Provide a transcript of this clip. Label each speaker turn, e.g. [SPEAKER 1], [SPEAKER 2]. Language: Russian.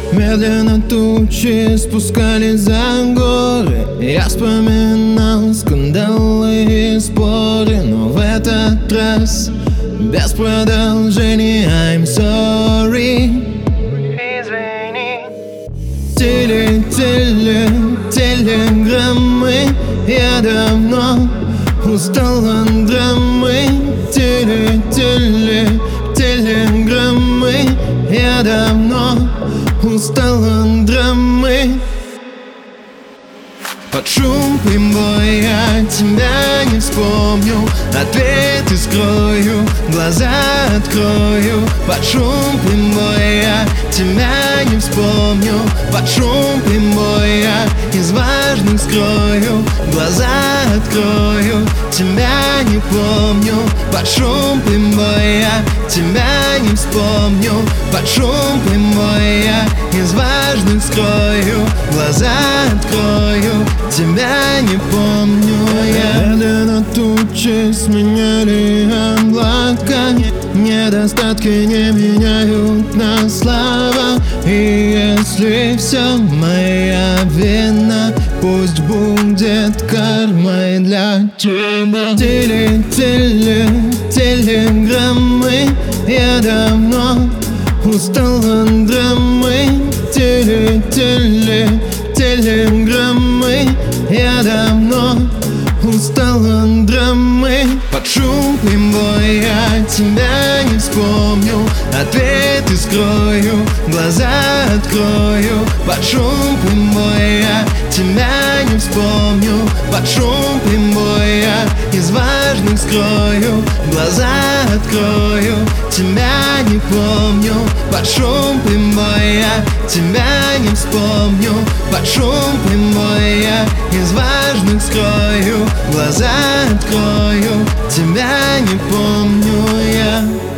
[SPEAKER 1] Медленно тучи спускались за горы. Я вспоминал скандалы и споры, но в этот раз без продолжения. I'm sorry. Извини. Телеграммы. Я давно устал от драмы. Телеграммы. Я давно устал от драмы. Под шум прибоя тебя не вспомню, ответы скрою, глаза открою. Под шум прибоя тебя не вспомню, под шум прибоя из важных скрою, глаза открою. Тебя не помню, под шум прибоя тебя не вспомню, под шум прибоя из важных скрою, глаза открою. Тебя не помню я. Медленно тучи сменяли облака. Недостатки не меняют на слова. И если все моя вина, пусть будет кармой для тебя. Телеграммы. Я давно устал от драмы. Телеграммы. Я давно устал от драмы. Под шум прибоя тебя не вспомню, ответы скрою, глаза открою. Под шум прибоя тебя не вспомню, под шум прибоя из важных скрою, глаза открою. Тебя не помню, под шум прибоя тебя не вспомню, под шум прибоя из важных скрою, глаза открою. Тебя не помню я.